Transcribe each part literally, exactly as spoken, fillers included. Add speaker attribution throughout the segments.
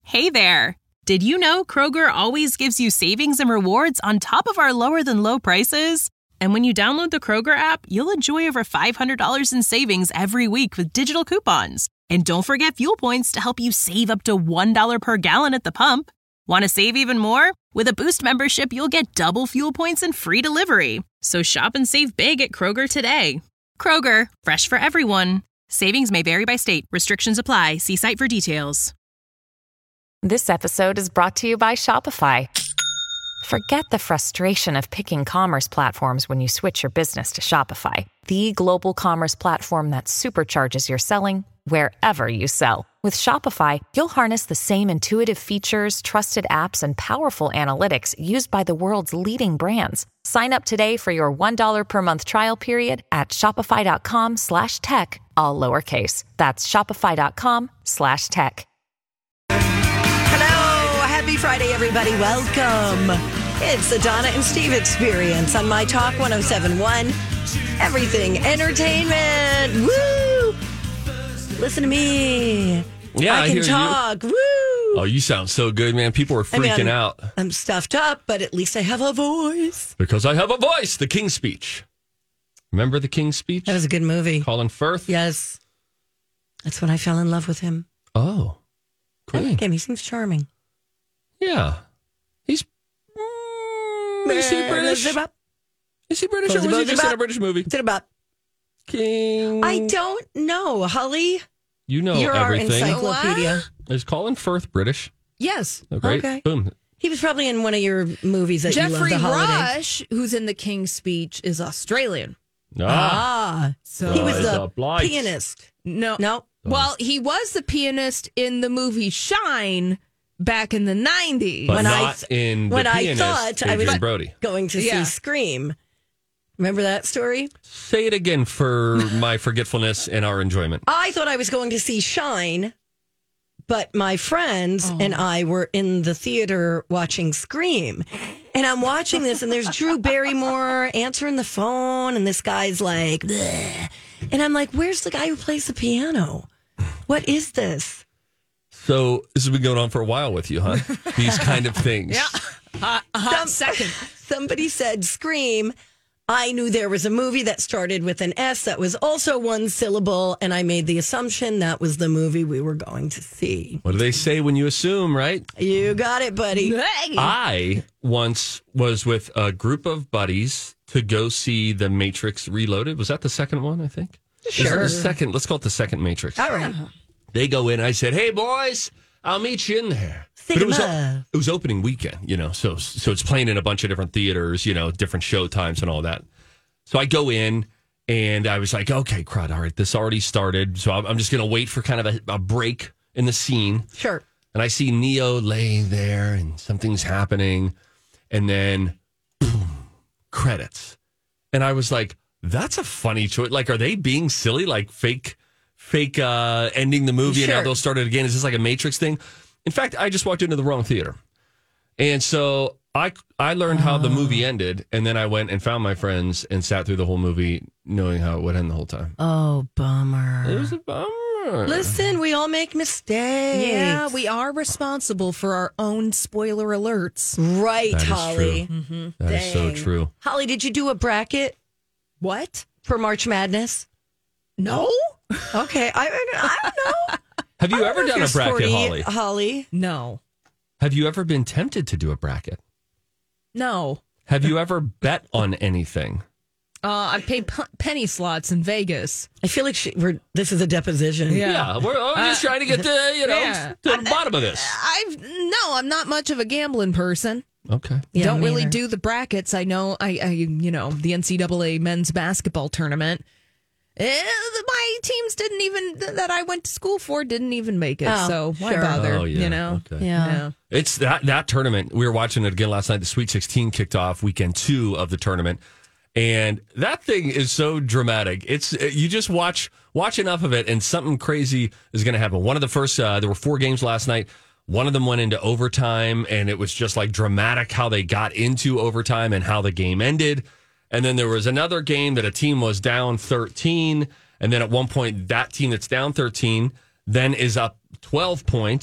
Speaker 1: Hey there! Did you know Kroger always gives you savings and rewards on top of our lower-than-low prices? And when you download the Kroger app, you'll enjoy over five hundred dollars in savings every week with digital coupons. And don't forget fuel points to help you save up to one dollar per gallon at the pump. Want to save even more? With a Boost membership, you'll get double fuel points and free delivery. So shop and save big at Kroger today. Kroger, fresh for everyone. Savings may vary by state. Restrictions apply. See site for details.
Speaker 2: This episode is brought to you by Shopify. Forget the frustration of picking commerce platforms when you switch your business to Shopify, the global commerce platform that supercharges your selling wherever you sell. With Shopify, you'll harness the same intuitive features, trusted apps, and powerful analytics used by the world's leading brands. Sign up today for your one dollar per month trial period at shopify.com slash tech, all lowercase. That's shopify.com slash tech.
Speaker 3: Hello, happy Friday, everybody. Welcome. It's the Donna and Steve experience on My Talk one oh seven point one. Everything Entertainment. Woo! Listen to me.
Speaker 4: Yeah, I,
Speaker 3: I can
Speaker 4: hear
Speaker 3: talk.
Speaker 4: You.
Speaker 3: Woo!
Speaker 4: Oh, you sound so good, man. People are freaking
Speaker 3: I mean, I'm,
Speaker 4: out.
Speaker 3: I'm stuffed up, but at least I have a voice.
Speaker 4: Because I have a voice. The King's Speech. Remember the King's Speech?
Speaker 3: That was a good movie.
Speaker 4: Colin Firth?
Speaker 3: Yes. That's when I fell in love with him.
Speaker 4: Oh, cool.
Speaker 3: I like him. He seems charming.
Speaker 4: Yeah. He's... Mm, is he British? Is he British or was he just in a British movie?
Speaker 3: What's it about?
Speaker 4: King...
Speaker 3: I don't know. Holly?
Speaker 4: You know
Speaker 3: You're
Speaker 4: everything.
Speaker 3: our encyclopedia.
Speaker 4: Is Colin Firth British?
Speaker 5: Yes.
Speaker 4: Oh, great.
Speaker 3: Okay.
Speaker 4: Boom.
Speaker 3: He was probably in one of your movies that
Speaker 5: Jeffrey
Speaker 3: you love, The Holiday.
Speaker 5: Rush, who's in the King's Speech, is Australian.
Speaker 3: Ah.
Speaker 5: So
Speaker 3: He was
Speaker 4: Uh,
Speaker 3: the
Speaker 4: it's a blight.
Speaker 3: pianist.
Speaker 5: no,
Speaker 3: No.
Speaker 5: Well, he was the pianist in the movie Shine back in the nineties.
Speaker 4: But
Speaker 3: When I
Speaker 4: not
Speaker 3: th-
Speaker 4: in The
Speaker 3: when I
Speaker 4: Pianist,
Speaker 3: thought I was-
Speaker 4: Adrian Brody.
Speaker 3: Going to
Speaker 5: Yeah.
Speaker 3: see Scream. Remember that story?
Speaker 4: Say it again for my forgetfulness and our enjoyment.
Speaker 3: I thought I was going to see Shine, but my friends
Speaker 5: Oh.
Speaker 3: and I were in the theater watching Scream. And I'm watching this, and there's Drew Barrymore answering the phone, and this guy's like, bleh. And I'm like, where's the guy who plays the piano? What is this?
Speaker 4: So this has been going on for a while with you, huh? These kind of things.
Speaker 5: Yeah. Hot, hot second.
Speaker 3: Somebody said Scream. I knew there was a movie that started with an S that was also one syllable, and I made the assumption that was the movie we were going to see.
Speaker 4: What do they say when you assume, right?
Speaker 3: You got it, buddy.
Speaker 5: Hey.
Speaker 4: I once was with a group of buddies to go see The Matrix Reloaded. Was that the second one, I think?
Speaker 3: Sure.
Speaker 4: The second, let's call it the second Matrix.
Speaker 3: All right.
Speaker 4: They go in, I said, hey, boys, I'll meet you in there. But it was,
Speaker 3: Cinema.
Speaker 4: it was opening weekend, you know, so so it's playing in a bunch of different theaters, you know, different show times and all that. So I go in, and I was like, okay, crud, all right, this already started, so I'm I'm just going to wait for kind of a, a break in the scene.
Speaker 3: Sure.
Speaker 4: And I see Neo laying there, and something's happening, and then, boom, credits. And I was like, that's a funny choice. Like, are they being silly, like fake, fake uh, ending the movie, and now
Speaker 3: Sure.
Speaker 4: they'll start it again? Is this like a Matrix thing? In fact, I just walked into the wrong theater. And so I I learned how the movie ended, and then I went and found my friends and sat through the whole movie knowing how it would end the whole time.
Speaker 3: Oh, bummer.
Speaker 4: It was a bummer.
Speaker 3: Listen, we all make mistakes.
Speaker 5: Yeah, we are responsible for our own spoiler alerts.
Speaker 3: Right,
Speaker 4: That is
Speaker 3: Holly.
Speaker 4: true. That is so
Speaker 3: Dang.
Speaker 4: true.
Speaker 3: Holly, did you do a bracket
Speaker 5: What?
Speaker 3: for March Madness?
Speaker 5: No?
Speaker 3: Okay, I, I don't know.
Speaker 4: Have you
Speaker 3: I don't
Speaker 4: ever
Speaker 3: know if
Speaker 4: done a
Speaker 3: you're
Speaker 4: bracket,
Speaker 3: sporty,
Speaker 4: Holly?
Speaker 3: Holly?
Speaker 5: No.
Speaker 4: Have you ever been tempted to do a bracket?
Speaker 5: No.
Speaker 4: Have you ever bet on anything?
Speaker 5: Uh, I paid p- penny slots in Vegas.
Speaker 3: I feel like she, we're, this is a deposition.
Speaker 5: Yeah.
Speaker 4: we're I'm just trying to get to, you know,
Speaker 5: yeah.
Speaker 4: to the bottom of this.
Speaker 5: I've no, I'm not much of a gambling person.
Speaker 4: Okay.
Speaker 3: Yeah,
Speaker 5: Don't
Speaker 3: me
Speaker 5: really
Speaker 3: either.
Speaker 5: do the brackets. I know, I, I, you know, the N C double A men's basketball tournament. Eh, my teams didn't even that I went to school for didn't even make it.
Speaker 3: Oh,
Speaker 5: so why
Speaker 3: sure.
Speaker 5: bother?
Speaker 4: Oh, yeah.
Speaker 5: You know.
Speaker 4: Okay.
Speaker 3: Yeah.
Speaker 5: Yeah.
Speaker 4: It's that that tournament. We were watching it again last night. The Sweet sixteen kicked off weekend two of the tournament. And that thing is so dramatic. It's you just watch watch enough of it, and something crazy is going to happen. One of the first, uh, there were four games last night. One of them went into overtime, and it was just like dramatic how they got into overtime and how the game ended. And then there was another game that a team was down thirteen, and then at one point that team that's down thirteen then is up twelve points.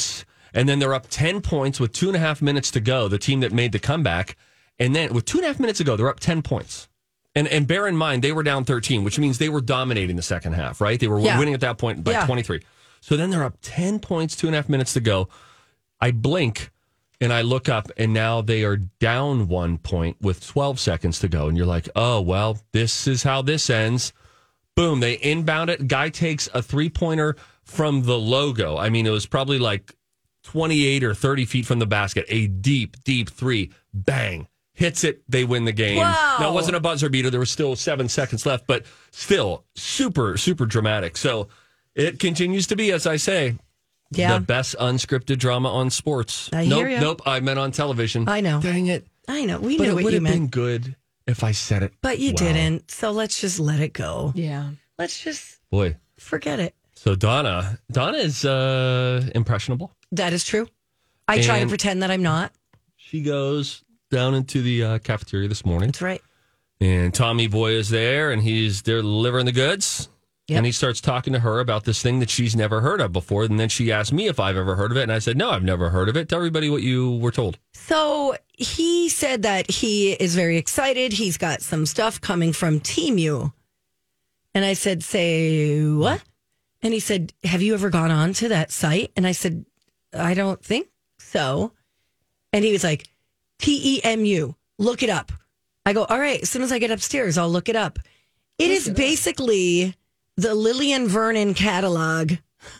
Speaker 4: And then they're up ten points with two and a half minutes to go, the team that made the comeback. And then with two and a half minutes to go, they're up ten points. And and bear in mind, they were down thirteen, which means they were dominating the second half, right? They were
Speaker 3: Yeah.
Speaker 4: winning at that point by
Speaker 3: Yeah.
Speaker 4: twenty-three. So then they're up ten points, two and a half minutes to go. I blink and I look up, and now they are down one point with twelve seconds to go. And you're like, oh, well, this is how this ends. Boom, they inbound it. Guy takes a three-pointer from the logo. I mean, it was probably like twenty-eight or thirty feet from the basket. A deep, deep three. Bang. Hits it. They win the game.
Speaker 3: Wow.
Speaker 4: Now, it wasn't a buzzer beater. There was still seven seconds left, but still super, super dramatic. So it continues to be, as I say,
Speaker 3: Yeah.
Speaker 4: the best unscripted drama on sports.
Speaker 3: I
Speaker 4: nope,
Speaker 3: hear ya.
Speaker 4: Nope, I meant on television.
Speaker 3: I know.
Speaker 4: Dang it.
Speaker 3: I know. We
Speaker 4: But
Speaker 3: knew
Speaker 4: it
Speaker 3: what
Speaker 4: would
Speaker 3: you
Speaker 4: have
Speaker 3: meant.
Speaker 4: been good if I said it.
Speaker 3: But you
Speaker 4: well.
Speaker 3: didn't. So let's just let it go.
Speaker 5: Yeah.
Speaker 3: Let's just
Speaker 4: Boy.
Speaker 3: forget it.
Speaker 4: So Donna, Donna is uh, impressionable.
Speaker 3: That is true. I try to
Speaker 4: And-
Speaker 3: pretend that I'm not.
Speaker 4: She goes down into the uh, cafeteria this morning,
Speaker 3: That's right.
Speaker 4: and Tommy Boy is there, and he's there delivering the goods.
Speaker 3: Yep.
Speaker 4: And he starts talking to her about this thing that she's never heard of before. And then she asked me if I've ever heard of it. And I said, no, I've never heard of it. Tell everybody what you were told.
Speaker 3: So he said that he is very excited. He's got some stuff coming from Temu. And I said, say what? And he said, have you ever gone on to that site? And I said, I don't think so. And he was like, T E M U, look it up. I go, all right, as soon as I get upstairs, I'll look it up. It is basically the Lillian Vernon catalog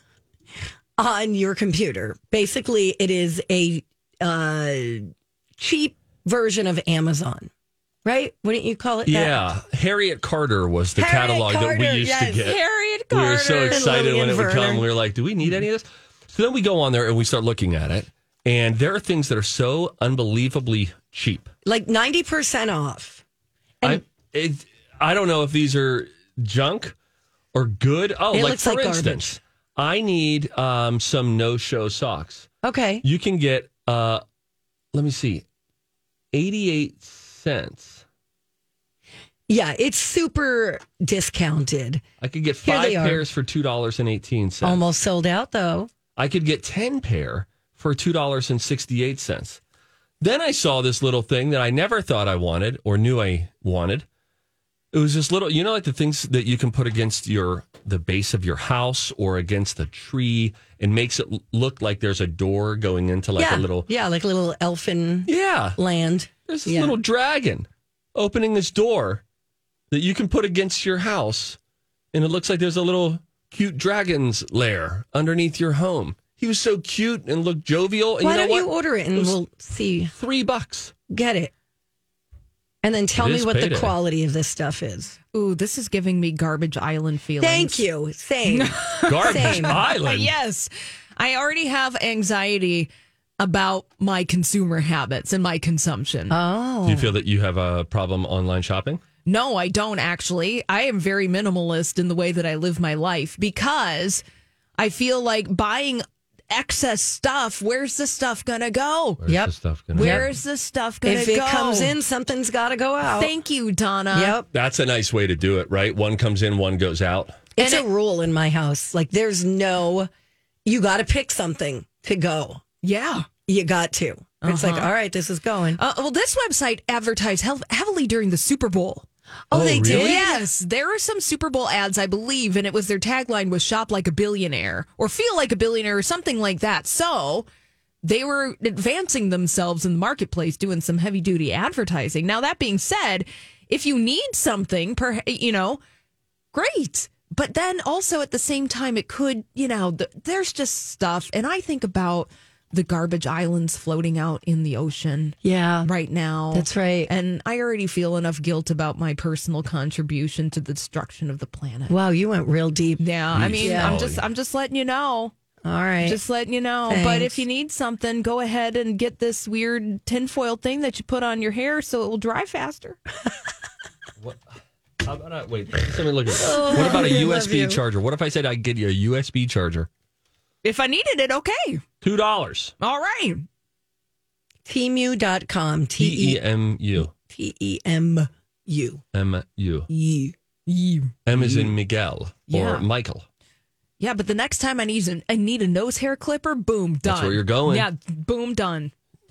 Speaker 3: on your computer. Basically, it is a uh, cheap version of Amazon, right? Wouldn't you call it that?
Speaker 4: Yeah. Harriet Carter was the
Speaker 3: Harriet
Speaker 4: catalog that
Speaker 3: Carter,
Speaker 4: we used
Speaker 3: yes.
Speaker 4: to get.
Speaker 5: Harriet
Speaker 4: We
Speaker 5: Carter.
Speaker 4: were so
Speaker 3: and
Speaker 4: excited when
Speaker 3: Lillian
Speaker 4: it would
Speaker 3: Vernon.
Speaker 4: come. We were like, do we need any of this? So then we go on there and we start looking at it. And there are things that are so unbelievably cheap.
Speaker 3: Like ninety percent off.
Speaker 4: I it, I don't know if these are junk or good. Oh,
Speaker 3: It
Speaker 4: like
Speaker 3: looks
Speaker 4: for
Speaker 3: like
Speaker 4: instance, I need um, some no-show socks.
Speaker 3: Okay.
Speaker 4: You can get, uh, let me see, eighty-eight cents.
Speaker 3: Yeah, it's super discounted.
Speaker 4: I could get
Speaker 3: Here
Speaker 4: five
Speaker 3: they are.
Speaker 4: pairs for two dollars and eighteen cents.
Speaker 3: Almost sold out, though.
Speaker 4: I could get ten pair for two dollars and sixty-eight cents. Then I saw this little thing that I never thought I wanted or knew I wanted. It was this little, you know, like the things that you can put against your the base of your house or against a tree and makes it look like there's a door going into like
Speaker 3: yeah.
Speaker 4: a little.
Speaker 3: Yeah, like a little elfin
Speaker 4: Yeah.
Speaker 3: land.
Speaker 4: There's this
Speaker 3: Yeah.
Speaker 4: little dragon opening this door that you can put against your house. And it looks like there's a little cute dragon's lair underneath your home. He was so cute and looked jovial. And
Speaker 3: Why
Speaker 4: you know
Speaker 3: don't
Speaker 4: what?
Speaker 3: you order it and
Speaker 4: It was
Speaker 3: we'll see.
Speaker 4: Three bucks.
Speaker 3: Get it. And then tell
Speaker 4: It
Speaker 3: me
Speaker 4: is
Speaker 3: what
Speaker 4: payday.
Speaker 3: the quality of this stuff is.
Speaker 5: Ooh, this is giving me Garbage Island feelings.
Speaker 3: Thank you. Same.
Speaker 4: Garbage
Speaker 3: Same.
Speaker 4: Island.
Speaker 5: Yes. I already have anxiety about my consumer habits and my consumption.
Speaker 3: Oh.
Speaker 4: Do you feel that you have a problem online shopping?
Speaker 5: No, I don't actually. I am very minimalist in the way that I live my life because I feel like buying excess stuff, where's the stuff gonna go?
Speaker 4: Where's
Speaker 3: Yep.
Speaker 4: the stuff gonna
Speaker 5: Where's the stuff gonna
Speaker 3: If
Speaker 5: go?
Speaker 3: it comes in, something's got to go out.
Speaker 5: Thank you, Donna.
Speaker 3: Yep.
Speaker 4: That's a nice way to do it, right? One comes in, one goes out.
Speaker 3: It's
Speaker 5: And
Speaker 3: a rule in my house. Like there's no, you got to pick something to go.
Speaker 5: Yeah.
Speaker 3: You got to. It's like, all right, this is going.
Speaker 5: Uh, well, this website advertised hev- heavily during the Super Bowl.
Speaker 3: Oh,
Speaker 4: Oh,
Speaker 3: they
Speaker 4: really?
Speaker 3: did?
Speaker 5: Yes, there are some Super Bowl ads, I believe, and it was their tagline was "Shop like a billionaire" or "Feel like a billionaire" or something like that. So they were advancing themselves in the marketplace, doing some heavy duty advertising. Now that being said, if you need something, per you know, great. But then also at the same time, it could, you know, th- there's just stuff, and I think about the garbage islands floating out in the ocean
Speaker 3: Yeah.
Speaker 5: right now.
Speaker 3: That's right.
Speaker 5: And I already feel enough guilt about my personal contribution to the destruction of the planet.
Speaker 3: Wow, you went real deep.
Speaker 5: Yeah, I mean,
Speaker 3: Yeah.
Speaker 5: I'm just I'm just letting you know.
Speaker 3: All right.
Speaker 5: Just letting you know. But
Speaker 3: Thanks.
Speaker 5: if you need something, go ahead and get this weird tinfoil thing that you put on your hair so it will dry faster.
Speaker 4: How about a, wait, let me look at it. What about a
Speaker 3: I
Speaker 4: U
Speaker 3: love
Speaker 4: S B
Speaker 3: you.
Speaker 4: charger? What if I said I'd get you a U S B charger?
Speaker 5: If I needed it, okay.
Speaker 4: Two dollars.
Speaker 5: All right.
Speaker 3: Temu dot com.
Speaker 4: T E
Speaker 3: T E
Speaker 4: M U.
Speaker 3: T E M U.
Speaker 4: M U.
Speaker 3: You.
Speaker 5: You.
Speaker 4: M is in Miguel or
Speaker 5: Yeah.
Speaker 4: Michael.
Speaker 5: Yeah, but the next time I need a, I need a nose hair clipper, boom, done.
Speaker 4: That's where you're going.
Speaker 5: Yeah, boom, done.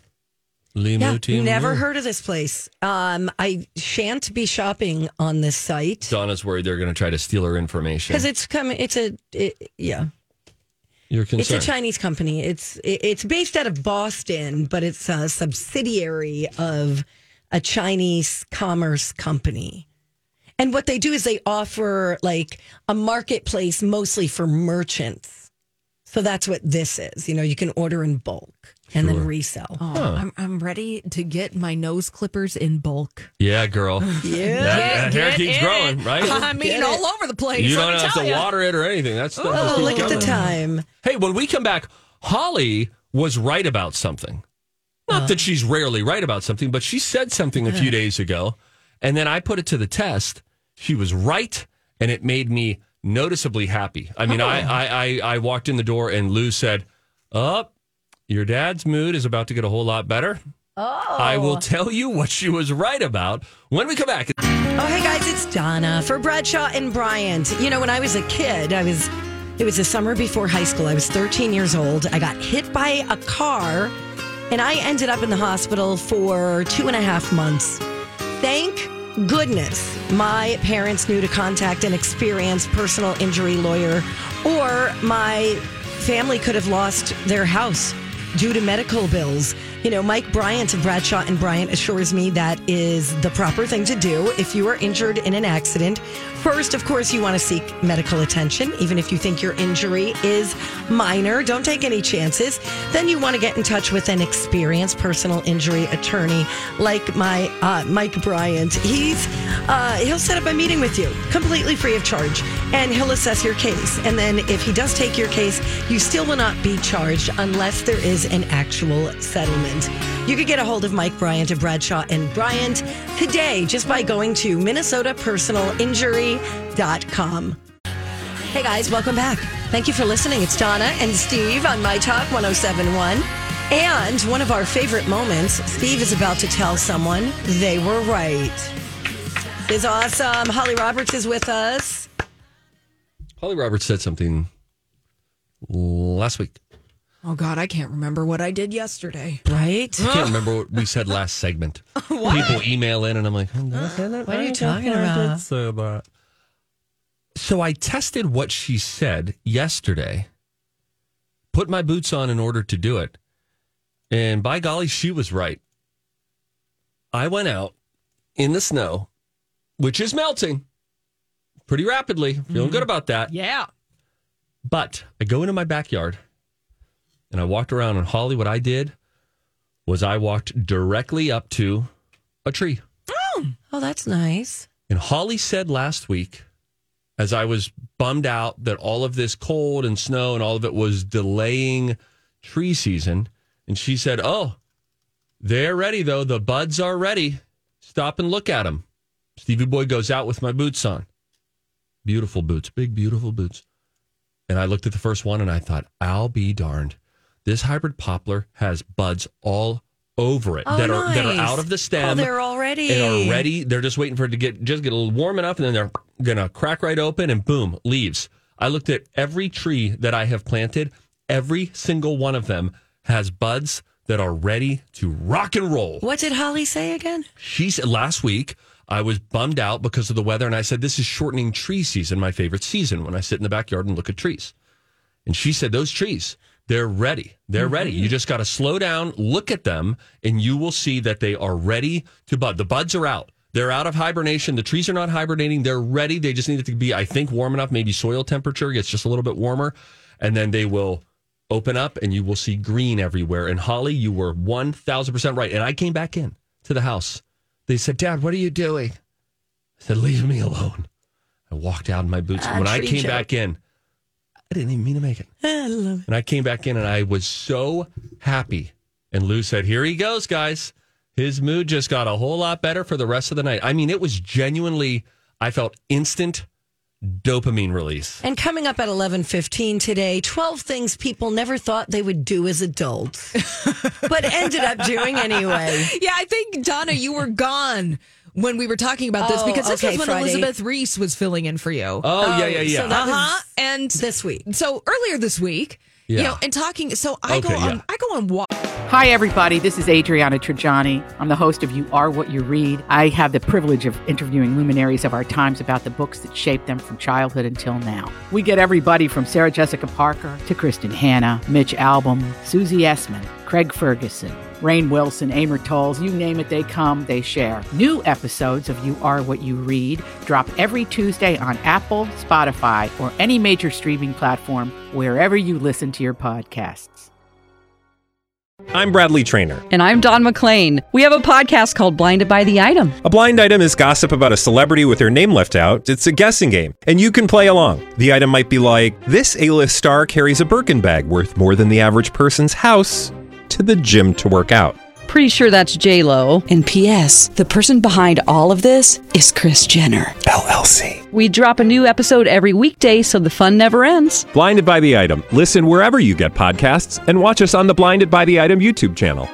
Speaker 4: Limu
Speaker 3: Yeah,
Speaker 4: team.
Speaker 3: never heard of this place. Um, I shan't be shopping on this site
Speaker 4: Donna's worried they're going to try to steal her information.
Speaker 3: because it's coming. It's a it, yeah.
Speaker 4: You're
Speaker 3: It's
Speaker 4: concerned.
Speaker 3: a Chinese company. It's it- it's based out of Boston, but it's a subsidiary of a Chinese commerce company. And what they do is they offer like a marketplace mostly for merchants. So that's what this is. You know, you can order in bulk and then resell.
Speaker 5: Oh, I'm, I'm ready to get my nose clippers in bulk.
Speaker 4: Yeah, girl.
Speaker 3: Yeah.
Speaker 4: That, that hair
Speaker 5: Get
Speaker 4: keeps
Speaker 5: in
Speaker 4: growing,
Speaker 5: it.
Speaker 4: right?
Speaker 5: I mean,
Speaker 3: Get it.
Speaker 5: all over the place.
Speaker 4: You
Speaker 5: let
Speaker 4: don't
Speaker 5: me
Speaker 4: have
Speaker 5: tell
Speaker 4: to
Speaker 5: ya.
Speaker 4: water it or anything. That's stuff just
Speaker 3: Oh,
Speaker 4: keeps
Speaker 3: look at the
Speaker 4: going.
Speaker 3: time.
Speaker 4: Hey, when we come back, Holly was right about something. Not
Speaker 3: Uh.
Speaker 4: that she's rarely right about something, but she said something a few days ago, and then I put it to the test. She was right, and it made me noticeably happy. I mean,
Speaker 3: Oh.
Speaker 4: I, I, I, I walked in the door, and Lou said, "Oh, your dad's mood is about to get a whole lot better." Oh. I will tell you what she was right about when we come back.
Speaker 3: Oh, hey guys, it's Donna for Bradshaw and Bryant. You know, when I was a kid, I was, it was the summer before high school. I was thirteen years old. I got hit by a car and I ended up in the hospital for two and a half months. Thank goodness my parents knew to contact an experienced personal injury lawyer, or my family could have lost their house due to medical bills. You know, Mike Bryant of Bradshaw and Bryant assures me that is the proper thing to do if you are injured in an accident. First, of course, you want to seek medical attention, even if you think your injury is minor. Don't take any chances. Then you want to get in touch with an experienced personal injury attorney like my uh, Mike Bryant. He's uh, he'll set up a meeting with you completely free of charge, and he'll assess your case. And then if he does take your case, you still will not be charged unless there is an actual settlement. You could get a hold of Mike Bryant of Bradshaw and Bryant today just by going to minnesota personal injury dot com. Hey guys, welcome back. Thank you for listening. It's Donna and Steve on My Talk one oh seven point one. And one of our favorite moments, Steve is about to tell someone they were right. It's awesome. Holly Roberts is with us.
Speaker 4: Holly Roberts said something last week.
Speaker 5: Oh, God, I can't remember what I did yesterday.
Speaker 3: Right?
Speaker 4: I can't remember what we said last segment. People email in, and I'm like, "Hmm, did I say that?
Speaker 3: What are you
Speaker 4: I
Speaker 3: talking
Speaker 4: think I did
Speaker 3: about?"
Speaker 4: say that. So I tested what she said yesterday, put my boots on in order to do it, and by golly, she was right. I went out in the snow, which is melting pretty rapidly. Feeling good about that.
Speaker 5: Yeah.
Speaker 4: But I go into my backyard and I walked around, and Holly, what I did was I walked directly up to a tree.
Speaker 3: Oh, that's nice.
Speaker 4: And Holly said last week, as I was bummed out that all of this cold and snow and all of it was delaying tree season, and she said, "Oh, they're ready, though. The buds are ready. Stop and look at them." Stevie Boy goes out with my boots on. Beautiful boots, big, beautiful boots. And I looked at the first one and I thought, I'll be darned. This hybrid poplar has buds all over it
Speaker 3: Oh,
Speaker 4: that are that are
Speaker 3: nice.
Speaker 4: out of the stem.
Speaker 3: Oh, they're all ready.
Speaker 4: And are ready. They're just waiting for it to get just get a little warm enough, and then they're gonna crack right open, and boom, leaves. I looked at every tree that I have planted. Every single one of them has buds that are ready to rock and roll.
Speaker 3: What did Holly say again?
Speaker 4: She said last week I was bummed out because of the weather, and I said this is shortening tree season, my favorite season, when I sit in the backyard and look at trees. And she said those trees, they're ready. They're ready. You just got to slow down, look at them, and you will see that they are ready to bud. The buds are out. They're out of hibernation. The trees are not hibernating. They're ready. They just need it to be, I think, warm enough. Maybe soil temperature gets just a little bit warmer, and then they will open up, and you will see green everywhere. And Holly, you were one thousand percent right. And I came back in to the house. They said, "Dad, what are you doing?" I said, "Leave me alone." I walked out in my boots.
Speaker 3: Ah,
Speaker 4: when I
Speaker 3: tree
Speaker 4: came
Speaker 3: joke.
Speaker 4: back in, I didn't even mean to make it.
Speaker 3: I love it.
Speaker 4: And I came back in and I was so happy. And Lou said, "Here he goes, guys." His mood just got a whole lot better for the rest of the night. I mean, it was genuinely, I felt instant dopamine release.
Speaker 3: And coming up at eleven fifteen today, twelve things people never thought they would do as adults, but ended up doing anyway.
Speaker 5: Yeah, I think, Donna, you were gone when we were talking about this
Speaker 3: Oh,
Speaker 5: because this
Speaker 3: okay,
Speaker 5: was when
Speaker 3: Friday.
Speaker 5: Elizabeth Reese was filling in for you.
Speaker 4: Oh, yeah, yeah, yeah.
Speaker 3: So that
Speaker 5: Uh-huh.
Speaker 3: was
Speaker 5: And
Speaker 3: this week.
Speaker 5: so earlier this week,
Speaker 4: Yeah.
Speaker 5: you know, and talking. So I
Speaker 4: Okay,
Speaker 5: go on.
Speaker 4: yeah.
Speaker 5: I go on walk.
Speaker 6: Hi, everybody. This is Adriana Trajani. I'm the host of You Are What You Read. I have the privilege of interviewing luminaries of our times about the books that shaped them from childhood until now. We get everybody from Sarah Jessica Parker to Kristen Hanna, Mitch Albom, Susie Essman, Craig Ferguson, Rainn Wilson, Amor Tolls, you name it, they come, they share. New episodes of You Are What You Read drop every Tuesday on Apple, Spotify, or any major streaming platform wherever you listen to your podcasts.
Speaker 7: I'm Bradley Trainer.
Speaker 8: And I'm Don McClain. We have a podcast called Blinded by the Item.
Speaker 7: A blind item is gossip about a celebrity with their name left out. It's a guessing game, and you can play along. The item might be like, this A-list star carries a Birkin bag worth more than the average person's house to the gym to work out.
Speaker 8: Pretty sure that's J-Lo.
Speaker 9: And P S the person behind all of this is Kris Jenner,
Speaker 7: L L C.
Speaker 8: We drop a new episode every weekday so the fun never ends.
Speaker 7: Blinded by the Item. Listen wherever you get podcasts and watch us on the Blinded by the Item YouTube channel.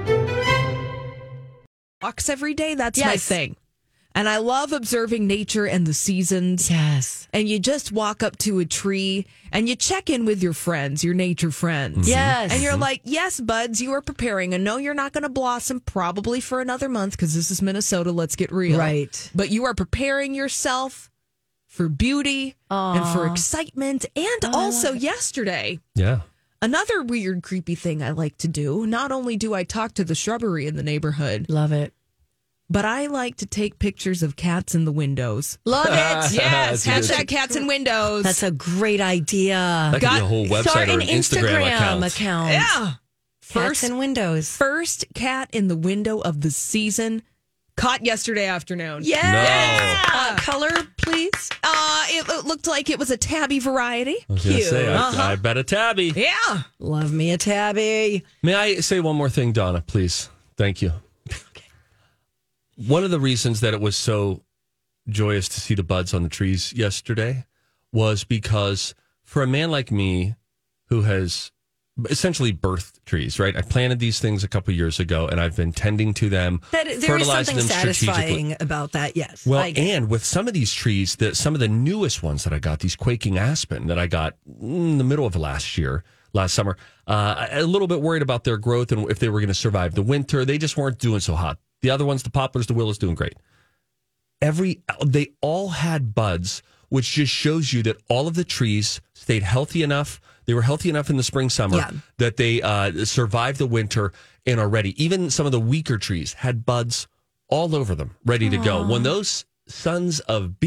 Speaker 5: Walks every day. That's my
Speaker 3: Yes.
Speaker 5: thing. And I love observing nature and the seasons.
Speaker 3: Yes.
Speaker 5: And you just walk up to a tree and you check in with your friends, your nature friends.
Speaker 3: Yes.
Speaker 5: And you're like, yes, buds, you are preparing. And no, you're not going to blossom probably for another month because this is Minnesota. Let's get real.
Speaker 3: Right.
Speaker 5: But you are preparing yourself for beauty and for excitement. And also yesterday,
Speaker 4: Yeah.
Speaker 5: another weird, creepy thing I like to do. Not only do I talk to the shrubbery in the neighborhood,
Speaker 3: Love it.
Speaker 5: but I like to take pictures of cats in the windows.
Speaker 3: Love it.
Speaker 5: Yes,
Speaker 4: That's a good-
Speaker 5: hashtag cats in windows.
Speaker 3: That's a great idea.
Speaker 4: That could
Speaker 5: Got-
Speaker 4: be a whole
Speaker 3: Start
Speaker 4: website or
Speaker 3: an
Speaker 4: an Instagram, account.
Speaker 3: account.
Speaker 5: yeah.
Speaker 3: Cats
Speaker 5: First,
Speaker 3: and windows.
Speaker 5: first cat in the window of the season, caught yesterday afternoon.
Speaker 3: Yeah. Uh, color, please.
Speaker 5: Uh, it, it looked like it was a tabby variety.
Speaker 4: I was going to say, I,
Speaker 5: Uh-huh.
Speaker 4: I bet a tabby.
Speaker 5: Yeah.
Speaker 3: Love me a tabby.
Speaker 4: May I say one more thing, Donna, please? Thank you. One of the reasons that it was so joyous to see the buds on the trees yesterday was because for a man like me who has essentially birthed trees, right? I planted these things a couple years ago and I've been tending to them,
Speaker 3: That, there is
Speaker 4: fertilizing
Speaker 3: something
Speaker 4: them strategically.
Speaker 3: satisfying about that, yes.
Speaker 4: Well,
Speaker 3: I get it.
Speaker 4: and with some of these trees, that some of the newest ones that I got, these quaking aspen that I got in the middle of last year, last summer, uh, a little bit worried about their growth and if they were going to survive the winter. They just weren't doing so hot. The other ones, the poplars, the willows, doing great. Every they all had buds, which just shows you that all of the trees stayed healthy enough. They were healthy enough in the spring, summer
Speaker 3: Yeah.
Speaker 4: that they uh, survived the winter and are ready. Even some of the weaker trees had buds all over them, ready to go. When those sons of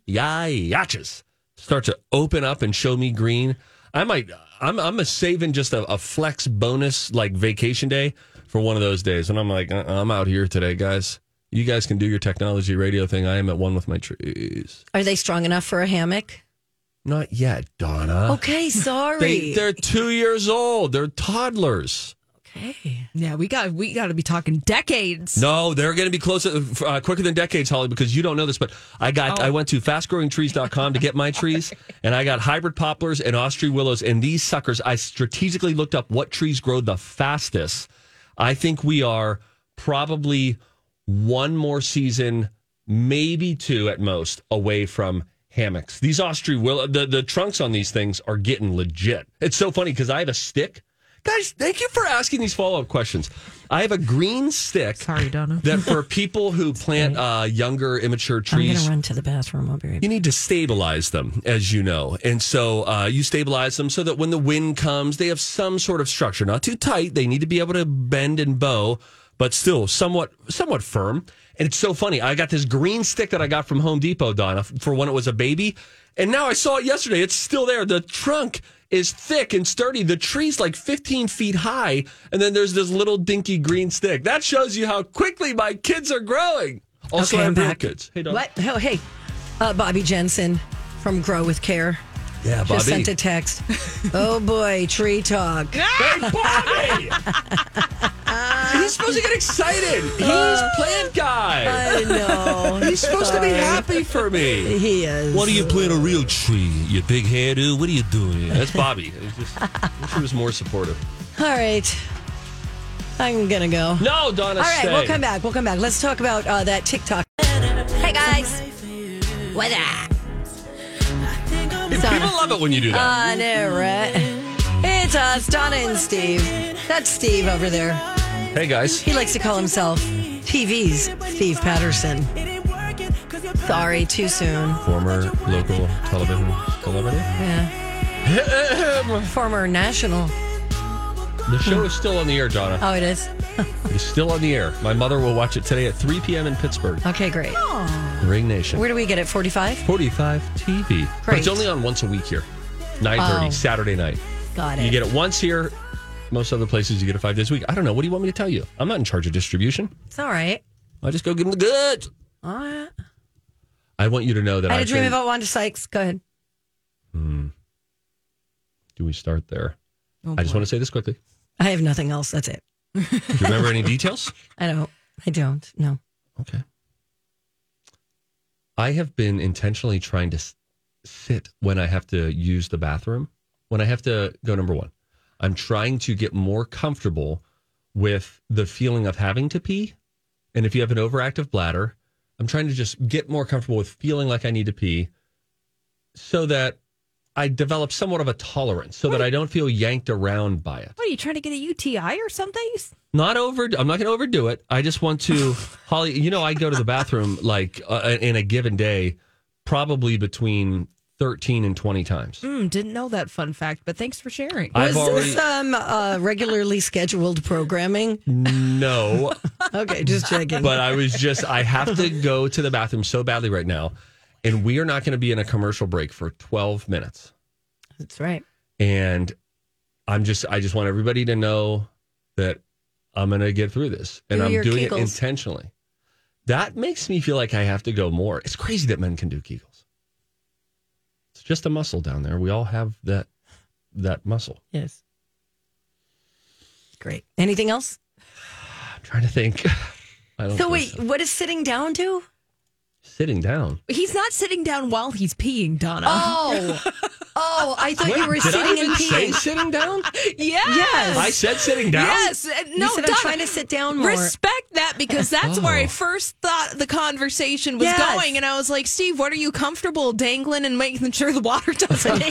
Speaker 4: biatches start to open up and show me green, I might. I'm I'm a saving just a, a flex bonus like vacation day for one of those days. And I'm like, uh, I'm out here today, guys. You guys can do your technology radio thing. I am at one with my trees.
Speaker 3: Are they strong enough for a hammock?
Speaker 4: Not yet, Donna.
Speaker 3: Okay, sorry.
Speaker 4: They, they're two years old. They're toddlers.
Speaker 3: okay.
Speaker 5: Yeah, we got we got to be talking decades.
Speaker 4: No, they're going to be closer, uh, quicker than decades, Holly, because you don't know this, but I got,
Speaker 5: Oh.
Speaker 4: I went to fast growing trees dot com to get my trees, and I got hybrid poplars and Austrian willows, and these suckers, I strategically looked up what trees grow the fastest. I think we are probably one more season, maybe two at most, away from hammocks. These Austrian willow, the, the trunks on these things are getting legit. It's so funny because I have a stick. Guys, thank you for asking these follow-up questions. I have a green stick.
Speaker 5: Sorry, Donna.
Speaker 4: That for people who plant uh, younger, immature
Speaker 3: I'm going
Speaker 4: trees,
Speaker 3: to run to the bathroom. I'll be right
Speaker 4: you need to stabilize them, as you know. And so uh, you stabilize them so that when the wind comes, they have some sort of structure. Not too tight. They need to be able to bend and bow, but still somewhat somewhat firm. And it's so funny. I got this green stick that I got from Home Depot, Donna, for when it was a baby. And now I saw it yesterday. It's still there. The trunk is thick and sturdy. The tree's like fifteen feet high. And then there's this little dinky green stick. That shows you how quickly my kids are growing. Also,
Speaker 3: Okay,
Speaker 4: I
Speaker 3: I'm
Speaker 4: have
Speaker 3: back.
Speaker 4: kids. Hey, Donna.
Speaker 3: What? Oh, hey, uh, Bobby Jensen from Grow with Care.
Speaker 4: Yeah, Bobby.
Speaker 3: Just sent a text. Oh boy, tree talk.
Speaker 4: Hey, Bobby! He's supposed to get excited. He's plant guy.
Speaker 3: I know.
Speaker 4: He's supposed to be happy for me.
Speaker 3: He is.
Speaker 4: What do you plant a real tree? You big hairdo? What are you doing? That's Bobby. I just I wish he was more supportive.
Speaker 3: All right. I'm going to go.
Speaker 4: No, Donna,
Speaker 3: All right,
Speaker 4: stay.
Speaker 3: we'll come back. We'll come back. Let's talk about uh, that TikTok. What up?
Speaker 4: People love it when you do that.
Speaker 3: I know, right? It's us, Donna and Steve. That's Steve over there.
Speaker 4: Hey, guys.
Speaker 3: He likes to call himself T V's Steve Patterson. Sorry, too soon.
Speaker 4: Former local television celebrity.
Speaker 3: Yeah. Former national.
Speaker 4: The show is still on the air, Donna.
Speaker 3: Oh, it is?
Speaker 4: It's still on the air. My mother will watch it today at three p.m. in Pittsburgh.
Speaker 3: Okay, great.
Speaker 4: Ring Nation.
Speaker 3: Where do we get it? forty-five?
Speaker 4: forty-five T V. But
Speaker 3: Great.
Speaker 4: it's only on once a week here. nine thirty,
Speaker 3: Oh.
Speaker 4: Saturday night.
Speaker 3: Got it.
Speaker 4: You get it once here. Most other places you get it five days a week. I don't know. What do you want me to tell you? I'm not in charge of distribution.
Speaker 3: It's all right.
Speaker 4: I just go give them the goods.
Speaker 3: All right.
Speaker 4: I want you to know that
Speaker 3: I had
Speaker 4: I've
Speaker 3: a dream
Speaker 4: been-
Speaker 3: about Wanda Sykes. Go ahead.
Speaker 4: Hmm. Do we start there?
Speaker 5: Oh,
Speaker 4: I just
Speaker 5: boy.
Speaker 4: want to say this quickly.
Speaker 3: I have nothing else. That's it.
Speaker 4: Do you remember any details?
Speaker 3: I don't. I don't. No.
Speaker 4: Okay. I have been intentionally trying to s- sit when I have to use the bathroom. When I have to go, number one, I'm trying to get more comfortable with the feeling of having to pee. And if you have an overactive bladder, I'm trying to just get more comfortable with feeling like I need to pee so that I develop somewhat of a tolerance so that I don't feel yanked around by it.
Speaker 5: What are you trying to get a U T I or something?
Speaker 4: Not over. I'm not going to overdo it. I just want to, Holly. You know, I go to the bathroom like uh, in a given day, probably between thirteen and twenty times.
Speaker 5: Mm, didn't know that fun fact, but thanks for sharing.
Speaker 4: I've
Speaker 3: Was
Speaker 4: already
Speaker 3: this um, uh, regularly scheduled programming?
Speaker 4: no,
Speaker 3: Okay, just checking.
Speaker 4: but I was just. I have to go to the bathroom so badly right now, and we are not going to be in a commercial break for twelve minutes.
Speaker 3: That's right.
Speaker 4: And I'm just. I just want everybody to know that I'm going to get through this, and
Speaker 3: Do
Speaker 4: I'm
Speaker 3: your
Speaker 4: doing it
Speaker 3: Kegels.
Speaker 4: intentionally. That makes me feel like I have to go more. It's crazy that men can do Kegels. It's just a muscle down there. We all have that that muscle.
Speaker 3: Yes. Great. Anything else?
Speaker 4: I'm trying to think. I don't
Speaker 3: So
Speaker 4: think
Speaker 3: wait, what is sitting down to?
Speaker 4: Sitting down.
Speaker 5: He's not sitting down while he's peeing, Donna.
Speaker 3: Oh, oh! I thought you were
Speaker 4: Did I
Speaker 3: sitting
Speaker 4: even
Speaker 3: and
Speaker 4: say
Speaker 3: peeing.
Speaker 4: sitting down?
Speaker 5: yes.
Speaker 3: Yes.
Speaker 4: I said sitting down.
Speaker 5: Yes. Uh, No,
Speaker 3: you said
Speaker 5: Donna,
Speaker 3: I'm trying to sit down more.
Speaker 5: respect that because that's
Speaker 4: Oh.
Speaker 5: where I first thought the conversation was
Speaker 3: Yes.
Speaker 5: going. And I was like, Steve, what are you comfortable dangling and making sure the water doesn't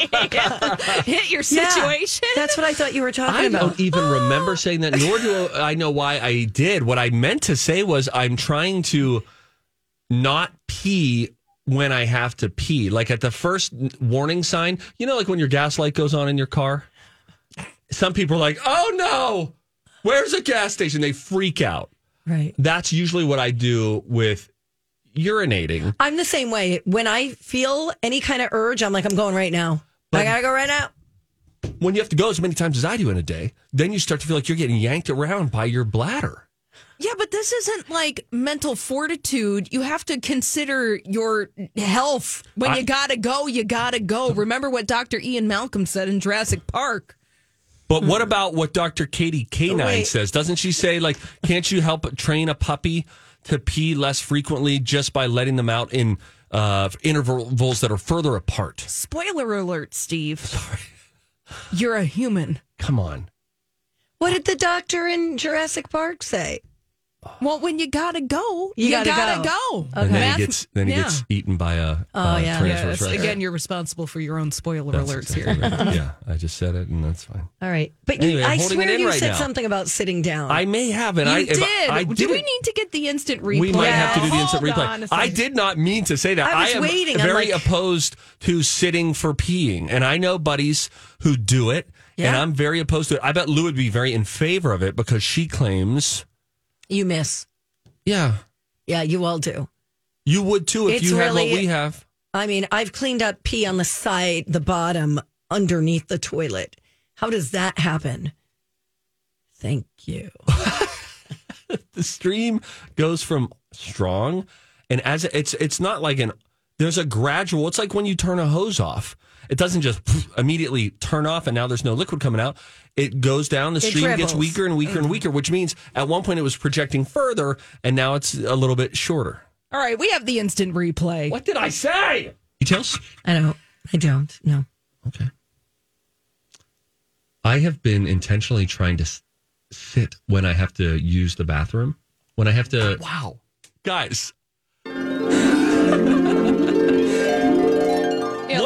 Speaker 5: hit your
Speaker 3: Yeah,
Speaker 5: situation?
Speaker 3: that's what I thought you were talking
Speaker 4: I
Speaker 3: about.
Speaker 4: don't even remember saying that, nor do I know why I did. What I meant to say was I'm trying to not pee when I have to pee. Like at the first warning sign, you know, like when your gas light goes on in your car, some people are like, oh no, where's a gas station? They freak out.
Speaker 3: Right.
Speaker 4: That's usually what I do with urinating.
Speaker 3: I'm the same way. When I feel any kind of urge, I'm like, I'm going right now. I gotta go right now.
Speaker 4: When you have to go as many times as I do in a day, then you start to feel like you're getting yanked around by your bladder.
Speaker 5: Yeah, but this isn't like mental fortitude. You have to consider your health. When
Speaker 4: I-
Speaker 5: you gotta go, you gotta go. Remember what Doctor Ian Malcolm said in Jurassic Park.
Speaker 4: But what about what Doctor Katie Canine
Speaker 3: Wait.
Speaker 4: says? Doesn't she say, like, can't you help train a puppy to pee less frequently just by letting them out in uh, intervals that are further apart?
Speaker 5: Spoiler alert, Steve. Sorry. You're a human.
Speaker 4: Come on.
Speaker 3: What did the doctor in Jurassic Park say?
Speaker 5: Well, when you gotta go,
Speaker 3: You
Speaker 5: you,
Speaker 3: gotta
Speaker 5: gotta,
Speaker 3: go.
Speaker 5: go.
Speaker 4: And then
Speaker 5: Math-
Speaker 4: he gets then he
Speaker 5: yeah.
Speaker 4: gets eaten by a
Speaker 3: Oh,
Speaker 4: uh,
Speaker 3: yeah.
Speaker 4: Tyrannosaurus
Speaker 5: Yes.
Speaker 4: Rex.
Speaker 5: Again, you're responsible for your own spoiler
Speaker 4: That's
Speaker 5: alerts
Speaker 4: exactly
Speaker 5: here.
Speaker 4: right. Yeah, I just said it, and that's fine.
Speaker 3: All right. But
Speaker 4: Anyway,
Speaker 3: you,
Speaker 4: I'm
Speaker 3: I
Speaker 4: holding it
Speaker 3: swear
Speaker 4: in
Speaker 3: you
Speaker 4: right
Speaker 3: said
Speaker 4: now.
Speaker 3: something about sitting down.
Speaker 4: I may have, and
Speaker 5: You
Speaker 4: I if
Speaker 5: did.
Speaker 4: I, I
Speaker 5: Do
Speaker 4: did
Speaker 5: we
Speaker 4: it-
Speaker 5: need to get the instant replay?
Speaker 4: We might have to do the
Speaker 5: Hold
Speaker 4: instant replay.
Speaker 5: on a
Speaker 4: I
Speaker 5: second.
Speaker 4: did not mean to say that.
Speaker 3: I was
Speaker 4: am
Speaker 3: waiting. I'm
Speaker 4: very
Speaker 3: like-
Speaker 4: opposed to sitting for peeing. And I know buddies who do it, and
Speaker 3: Yeah.
Speaker 4: I'm very opposed to it. I bet Lou would be very in favor of it because she claims,
Speaker 3: You miss.
Speaker 4: yeah,
Speaker 3: Yeah, you all do.
Speaker 4: you would too if
Speaker 3: It's
Speaker 4: you had
Speaker 3: really-
Speaker 4: what we have.
Speaker 3: I mean, I've cleaned up pee on the side, the bottom, underneath the toilet. How does that happen? Thank you.
Speaker 4: The stream goes from strong, and as it- it's it's not like an there's a gradual. It's like when you turn a hose off. It doesn't just immediately turn off and now there's no liquid coming out. It goes down. The
Speaker 3: It
Speaker 4: stream gets
Speaker 3: dribbles.
Speaker 4: weaker and weaker and weaker, which means at one point it was projecting further, and now it's a little bit shorter.
Speaker 5: All right, we have the instant replay.
Speaker 4: What did I say? Details?
Speaker 3: I don't. I don't. No.
Speaker 4: Okay. I have been intentionally trying to s- sit when I have to use the bathroom. When I have to. Wow. Guys.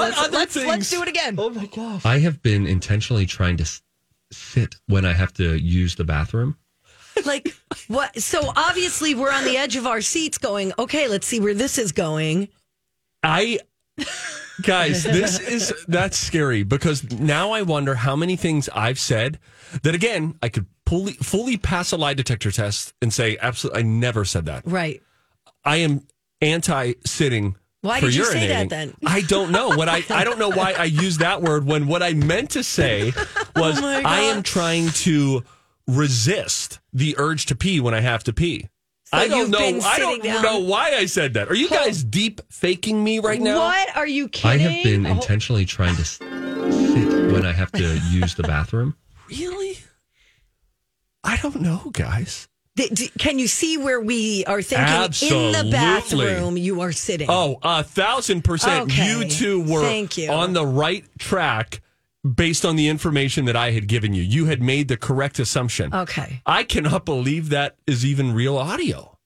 Speaker 5: let's,
Speaker 4: other
Speaker 5: let's,
Speaker 4: things?
Speaker 5: let's do it again.
Speaker 4: Oh, my gosh. I have been intentionally trying to s- sit when I have to use the bathroom.
Speaker 3: Like, what? So obviously we're on the edge of our seats going, okay, let's see where this is going.
Speaker 4: I, guys, this is, that's scary because now I wonder how many things I've said that, again, I could fully, fully pass a lie detector test and say, absolutely, I never said that.
Speaker 3: Right.
Speaker 4: I am anti-sitting.
Speaker 3: Why
Speaker 4: for
Speaker 3: did you
Speaker 4: urinating.
Speaker 3: say that then?
Speaker 4: I don't know what I, I don't know why I used that word when what I meant to say was
Speaker 3: Oh my
Speaker 4: I am
Speaker 3: God.
Speaker 4: trying to resist the urge to pee when I have to pee.
Speaker 3: So
Speaker 4: I don't
Speaker 3: you've
Speaker 4: know.
Speaker 3: been
Speaker 4: I don't
Speaker 3: sitting down.
Speaker 4: know why I said that. Are you guys deep faking me right now?
Speaker 3: What? Are you kidding?
Speaker 4: I have been
Speaker 3: Oh,
Speaker 4: intentionally trying to s- sit when I have to use the bathroom. Really? I don't know, guys.
Speaker 3: th- d- Can you see where we are thinking in
Speaker 4: Absolutely.
Speaker 3: the bathroom you are sitting?
Speaker 4: Oh, a thousand percent.
Speaker 3: Okay.
Speaker 4: You two were
Speaker 3: Thank you.
Speaker 4: on the right track based on the information that I had given you. You had made the correct assumption.
Speaker 3: Okay.
Speaker 4: I cannot believe that is even real audio.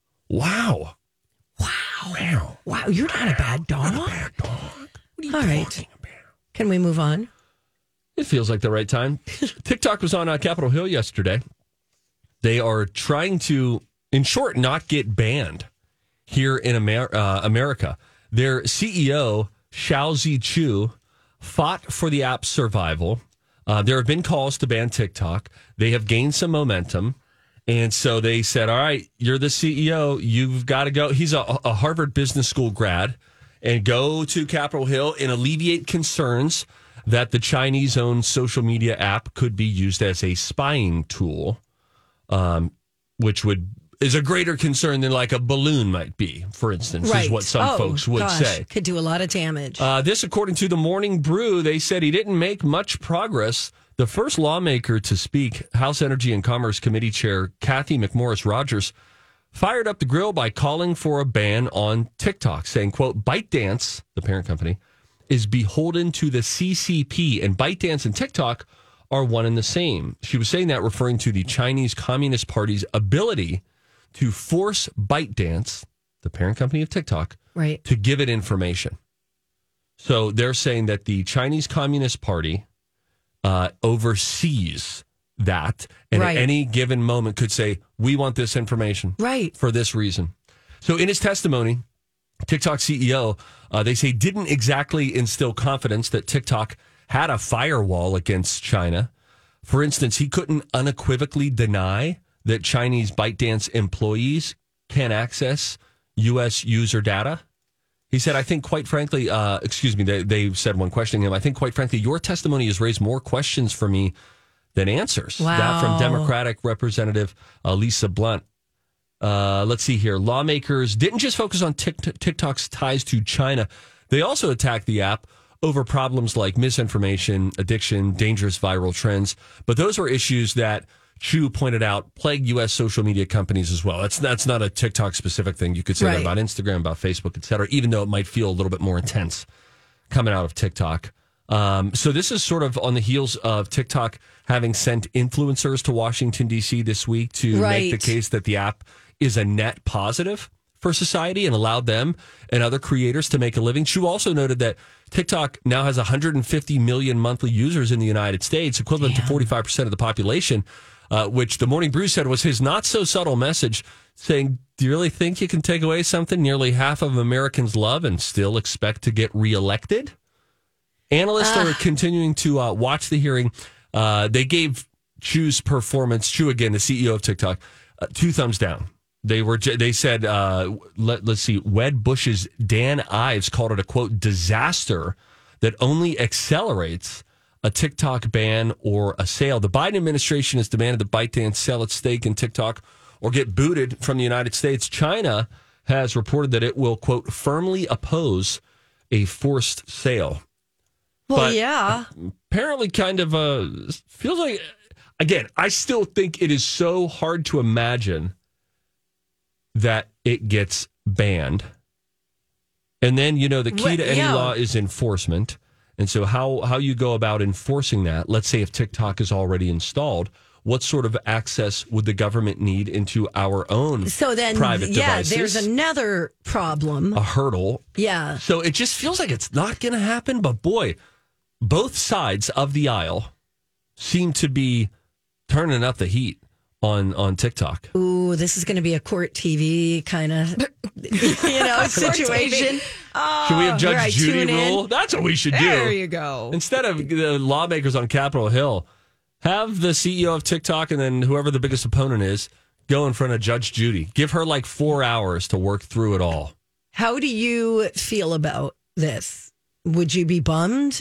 Speaker 4: Wow.
Speaker 3: Wow.
Speaker 4: Wow.
Speaker 3: Wow, you're not a bad dog.
Speaker 4: Not a bad dog. What are you
Speaker 3: All
Speaker 4: talking
Speaker 3: right.
Speaker 4: about?
Speaker 3: Can we move on?
Speaker 4: It feels like the right time. TikTok was on uh, Capitol Hill yesterday. They are trying to, in short, not get banned here in Amer- uh, America. Their C E O, Xiaozi Chu, fought for the app's survival. Uh, there have been calls to ban TikTok. They have gained some momentum. And so they said, all right, you're the C E O. You've got to go. He's a, a Harvard Business School grad. And go to Capitol Hill and alleviate concerns that the Chinese-owned social media app could be used as a spying tool, um, which would is a greater concern than like a balloon might be, for instance,
Speaker 3: Right.
Speaker 4: is what some
Speaker 3: Oh,
Speaker 4: folks would
Speaker 3: gosh.
Speaker 4: say.
Speaker 3: Could do a lot of damage.
Speaker 4: Uh, this, according to the Morning Brew, they said he didn't make much progress. The first lawmaker to speak, House Energy and Commerce Committee Chair Kathy McMorris Rogers, fired up the grill by calling for a ban on TikTok, saying, quote, ByteDance, the parent company, is beholden to the C C P, and ByteDance and TikTok are one and the same. She was saying that referring to the Chinese Communist Party's ability to force ByteDance, the parent company of TikTok,
Speaker 3: right.
Speaker 4: to give it information. So they're saying that the Chinese Communist Party uh, oversees that, and
Speaker 3: Right.
Speaker 4: at any given moment could say, we want this information
Speaker 3: Right.
Speaker 4: for this reason. So in his testimony, TikTok C E O, uh, they say, didn't exactly instill confidence that TikTok had a firewall against China. For instance, he couldn't unequivocally deny that Chinese ByteDance employees can access U S user data. He said, I think, quite frankly, uh, excuse me, they, they said when questioning him, I think, quite frankly, your testimony has raised more questions for me than answers.
Speaker 3: Wow.
Speaker 4: That from Democratic Representative uh, Lisa Blunt. Uh, let's see here. Lawmakers didn't just focus on Tik- TikTok's ties to China. They also attacked the app over problems like misinformation, addiction, dangerous viral trends. But those were issues that Chu pointed out plague U S social media companies as well. That's that's not a TikTok specific thing. You could say
Speaker 3: Right.
Speaker 4: that about Instagram, about Facebook, et cetera, even though it might feel a little bit more intense coming out of TikTok. Um, so this is sort of on the heels of TikTok having sent influencers to Washington, D C this week to
Speaker 3: Right.
Speaker 4: make the case that the app is a net positive for society and allowed them and other creators to make a living. Chu also noted that TikTok now has one hundred fifty million monthly users in the United States, equivalent
Speaker 3: Damn.
Speaker 4: to forty-five percent of the population, uh, which the Morning Brew said was his not so subtle message saying, do you really think you can take away something nearly half of Americans love and still expect to get reelected? Analysts
Speaker 3: Uh.
Speaker 4: are continuing to uh, watch the hearing. Uh, they gave Chu's performance, Chu again, the C E O of TikTok, uh, two thumbs down. They were. They said, uh, let, let's see, Wed Bush's Dan Ives called it a, quote, disaster that only accelerates a TikTok ban or a sale. The Biden administration has demanded that ByteDance sell its stake in TikTok or get booted from the United States. China has reported that it will, quote, firmly oppose a forced sale.
Speaker 3: Well,
Speaker 4: But
Speaker 3: yeah.
Speaker 4: apparently kind of uh, feels like, again, I still think it is so hard to imagine that it gets banned. And then, you know, the key
Speaker 3: What-
Speaker 4: to any
Speaker 3: yeah.
Speaker 4: law is enforcement. And so how, how you go about enforcing that, let's say if TikTok is already installed, what sort of access would the government need into our own
Speaker 3: so then,
Speaker 4: private
Speaker 3: yeah,
Speaker 4: devices?
Speaker 3: there's another problem.
Speaker 4: A hurdle.
Speaker 3: Yeah.
Speaker 4: So it just feels like it's not going to happen. But boy, both sides of the aisle seem to be turning up the heat on, on TikTok.
Speaker 3: Ooh, this is going to be a court T V kind of, you know, situation.
Speaker 5: Oh,
Speaker 4: Should we have Judge
Speaker 3: right,
Speaker 4: Judy
Speaker 3: tune in.
Speaker 4: rule? That's what we should do.
Speaker 5: There you go.
Speaker 4: Instead of the lawmakers on Capitol Hill, have the C E O of TikTok and then whoever the biggest opponent is go in front of Judge Judy. Give her like four hours to work through it all.
Speaker 3: How do you feel about this? Would you be bummed?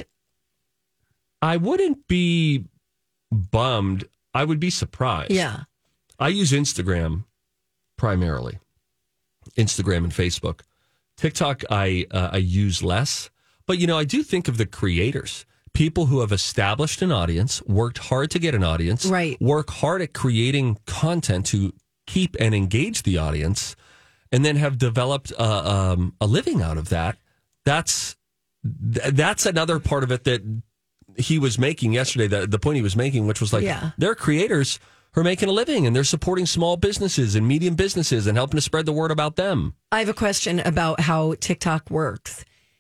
Speaker 4: I wouldn't be bummed. I would be surprised.
Speaker 3: Yeah.
Speaker 4: I use Instagram primarily. Instagram and Facebook. TikTok I uh, I use less. But, you know, I do think of the creators. People who have established an audience, worked hard to get an audience,
Speaker 3: right.
Speaker 4: work hard at creating content to keep and engage the audience, and then have developed uh, um, a living out of that. That's th- that's another part of it that he was making yesterday, the, the point he was making, which was like,
Speaker 3: yeah.
Speaker 4: they're creators who are making a living and they're supporting small businesses and medium businesses and helping to spread the word about them.
Speaker 3: I have a question about how TikTok works.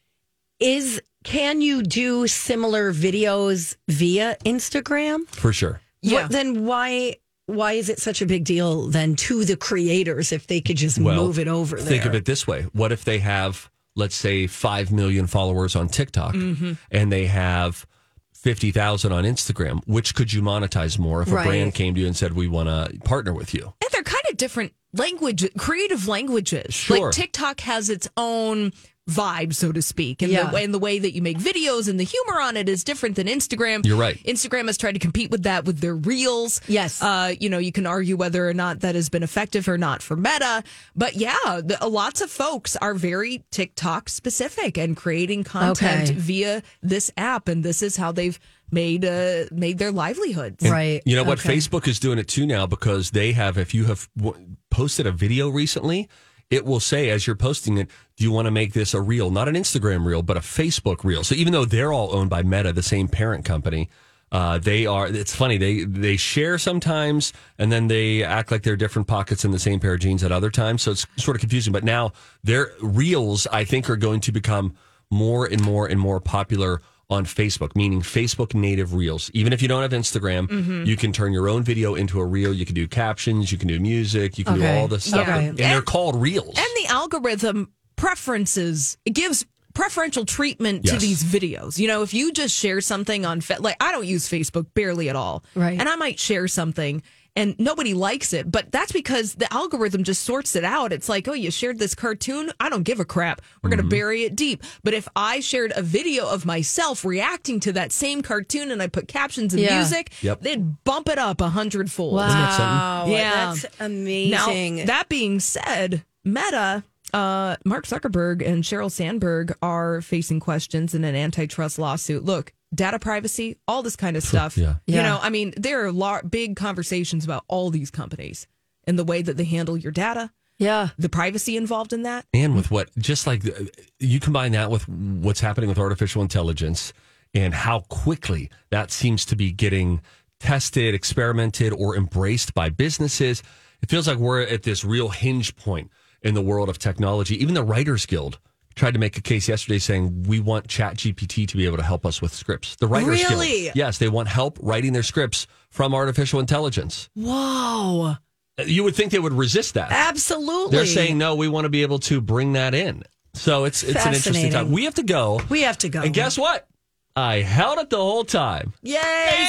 Speaker 3: Is Can you do similar videos via Instagram?
Speaker 4: For sure.
Speaker 3: Yeah. What, then why why is it such a big deal then to the creators if they could just
Speaker 4: well,
Speaker 3: move it over there?
Speaker 4: Think of it this way. What if they have, let's say, five million followers on TikTok mm-hmm. and they have fifty thousand on Instagram? Which could you monetize more if
Speaker 3: right.
Speaker 4: a brand came to you and said, we want to partner with you?
Speaker 5: And they're kind of different language, creative languages.
Speaker 4: Sure.
Speaker 5: Like TikTok has its own vibe, so to speak, and,
Speaker 3: yeah.
Speaker 5: the, and the way that you make videos and the humor on it is different than Instagram.
Speaker 4: You're right.
Speaker 5: Instagram has tried to compete with that with their reels.
Speaker 3: Yes.
Speaker 5: Uh, you know, you can argue whether or not that has been effective or not for Meta. But yeah, the, lots of folks are very TikTok specific and creating content
Speaker 3: okay.
Speaker 5: via this app. And this is how they've made uh, made their livelihoods.
Speaker 4: And
Speaker 3: right.
Speaker 4: You know what?
Speaker 3: Okay.
Speaker 4: Facebook is doing it too now because they have, if you have w- posted a video recently, it will say as you're posting it, do you want to make this a reel? Not an Instagram reel, but a Facebook reel. So even though they're all owned by Meta, the same parent company, uh, they are, it's funny, they, they share sometimes and then they act like they're different pockets in the same pair of jeans at other times. So it's sort of confusing. But now their reels, I think, are going to become more and more and more popular on Facebook, meaning Facebook native reels. Even if you don't have Instagram, mm-hmm. you can turn your own video into a reel. You can do captions, you can do music, you can
Speaker 3: okay.
Speaker 4: do all this stuff.
Speaker 5: Yeah.
Speaker 4: And, and they're called reels.
Speaker 5: And the algorithm preferences, it gives preferential treatment
Speaker 4: yes.
Speaker 5: to these videos. You know, if you just share something on, like, I don't use Facebook barely at all.
Speaker 3: Right.
Speaker 5: And I might share something and nobody likes it, but that's because the algorithm just sorts it out. It's like, oh, you shared this cartoon? I don't give a crap. We're mm-hmm. going to bury it deep. But if I shared a video of myself reacting to that same cartoon and I put captions and
Speaker 3: yeah.
Speaker 5: music,
Speaker 4: yep.
Speaker 5: they'd bump it up a hundredfold.
Speaker 3: Wow.
Speaker 4: Isn't that something?
Speaker 5: Yeah.
Speaker 3: That's amazing.
Speaker 5: Now, that being said, Meta, uh, Mark Zuckerberg and Sheryl Sandberg are facing questions in an antitrust lawsuit. Look, data privacy, all this kind of stuff.
Speaker 4: Yeah.
Speaker 5: You
Speaker 3: Yeah.
Speaker 5: know, I mean, there are lar- big conversations about all these companies and the way that they handle your data,
Speaker 3: yeah.
Speaker 5: the privacy involved in that.
Speaker 4: And with what, just like uh, you combine that with what's happening with artificial intelligence and how quickly that seems to be getting tested, experimented, or embraced by businesses, it feels like we're at this real hinge point in the world of technology. Even the Writers Guild tried to make a case yesterday saying we want ChatGPT to be able to help us with scripts. The Writers
Speaker 3: Really?
Speaker 4: Guild. Yes, they want help writing their scripts from artificial intelligence.
Speaker 3: Whoa.
Speaker 4: You would think they would resist that.
Speaker 3: Absolutely.
Speaker 4: They're saying, no, we want to be able to bring that in. So it's it's an interesting time. We have to go.
Speaker 3: We have to go.
Speaker 4: And guess what? I held it the whole time.
Speaker 3: Yay,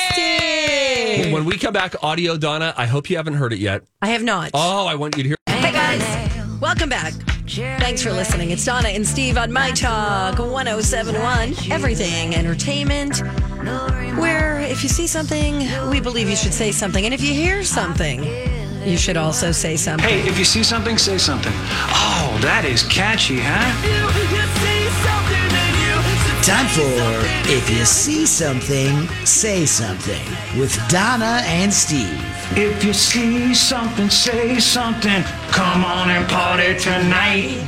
Speaker 3: Steve!
Speaker 4: When we come back, audio, Donna, I hope you haven't heard it yet.
Speaker 3: I have not.
Speaker 4: Oh, I want you to hear.
Speaker 3: Hey, guys. Welcome back. Thanks for listening. It's Donna and Steve on My Talk one oh seven point one, Everything Entertainment, where if you see something, we believe you should say something. And if you hear something, you should also say something.
Speaker 10: Hey, if you see something, say something. Oh, that is catchy, huh?
Speaker 11: Time for If You See Something, Say Something with Donna and Steve.
Speaker 10: If you see something, say something. Come on and party tonight.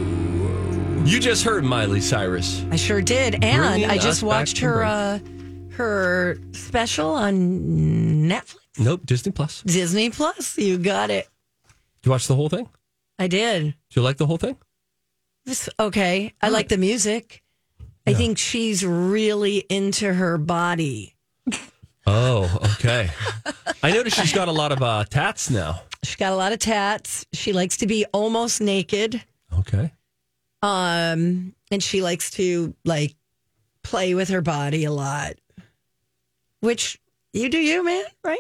Speaker 4: You just heard Miley Cyrus.
Speaker 3: I sure did. And
Speaker 4: Bringing
Speaker 3: I just
Speaker 4: us
Speaker 3: watched
Speaker 4: back to
Speaker 3: her
Speaker 4: her.
Speaker 3: uh, her special on Netflix?
Speaker 4: Nope, Disney Plus. Did
Speaker 3: Disney Plus. You got it.
Speaker 4: you watch the whole thing?
Speaker 3: I did.
Speaker 4: Do you like the whole thing?
Speaker 3: This, okay. I like the music. I
Speaker 4: Yeah.
Speaker 3: think she's really into her body.
Speaker 4: Oh, okay. I noticed she's got a lot of uh, tats now.
Speaker 3: She's got a lot of tats. She likes to be almost naked.
Speaker 4: Okay.
Speaker 3: Um, and she likes to like play with her body a lot. Which you do you, man, right?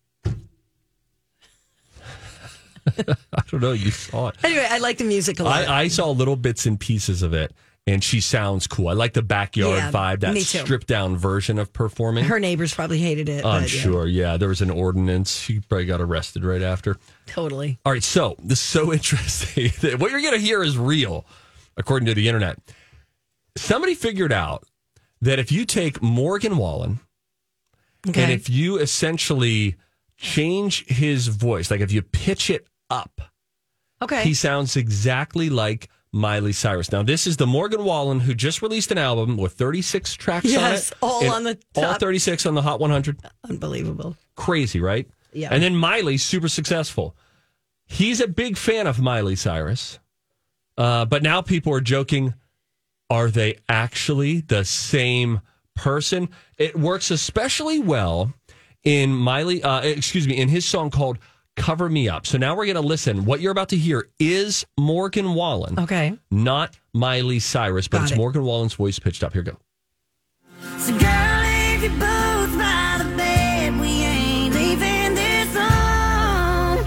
Speaker 4: I don't know. You saw it.
Speaker 3: Anyway, I like the music a lot.
Speaker 4: I, I saw little bits and pieces of it, and she sounds cool. I like the backyard
Speaker 3: Yeah,
Speaker 4: vibe, that
Speaker 3: me too.
Speaker 4: stripped down version of performing.
Speaker 3: Her neighbors probably hated it.
Speaker 4: I'm
Speaker 3: but, yeah,
Speaker 4: sure. Yeah, there was an ordinance. She probably got arrested right after.
Speaker 3: totally.
Speaker 4: All right, so this is so interesting. What you're going to hear is real, according to the internet. Somebody figured out that if you take Morgan Wallen
Speaker 3: Okay.
Speaker 4: and if you essentially change his voice, like if you pitch it up,
Speaker 3: okay.
Speaker 4: he sounds exactly like Miley Cyrus. Now, this is the Morgan Wallen who just released an album with thirty-six tracks
Speaker 3: Yes,
Speaker 4: on it.
Speaker 3: all
Speaker 4: And
Speaker 3: on the
Speaker 4: All
Speaker 3: top.
Speaker 4: thirty-six on the Hot one hundred.
Speaker 3: Unbelievable.
Speaker 4: Crazy, right?
Speaker 3: Yeah.
Speaker 4: And then Miley's super successful. He's a big fan of Miley Cyrus. Uh, but now people are joking, are they actually the same person? It works especially well in Miley, uh, excuse me, in his song called Cover Me Up. So now we're going to listen. What you're about to hear is Morgan Wallen.
Speaker 3: Okay.
Speaker 4: Not Miley Cyrus, but
Speaker 3: Got
Speaker 4: it's
Speaker 3: it.
Speaker 4: Morgan Wallen's voice pitched up. Here we go.
Speaker 12: So girl, if you're both by the bed, we ain't leaving this alone.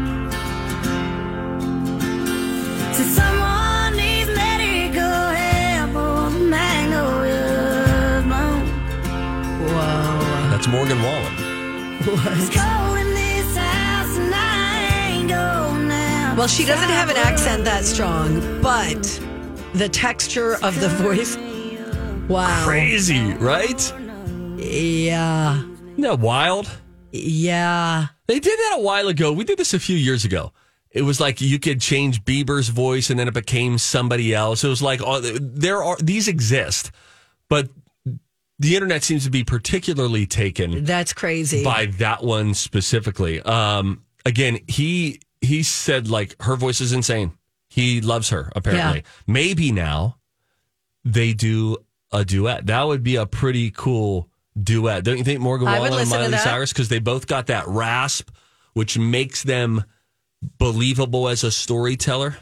Speaker 12: So someone needs to let it go, help or the magnolia's blown.
Speaker 3: Whoa.
Speaker 4: That's Morgan Wallen.
Speaker 12: It's cold in this house and I ain't going now.
Speaker 3: Well, she doesn't have an accent that strong, but the texture of the voice. Wow.
Speaker 4: Crazy, right?
Speaker 3: Yeah.
Speaker 4: Isn't that wild?
Speaker 3: Yeah.
Speaker 4: They did that a while ago. We did this a few years ago. It was like you could change Bieber's voice and then it became somebody else. It was like, oh, there are, these exist, but the internet seems to be particularly taken
Speaker 3: That's crazy.
Speaker 4: by that one specifically. Um, again, he, he said like her voice is insane. He loves her apparently.
Speaker 3: Yeah.
Speaker 4: Maybe now they do a duet. That would be a pretty cool duet. Don't you think, Morgan
Speaker 3: I would
Speaker 4: Wallen and
Speaker 3: listen to
Speaker 4: Miley
Speaker 3: that.
Speaker 4: Cyrus? Because they both got that rasp, which makes them believable as a storyteller.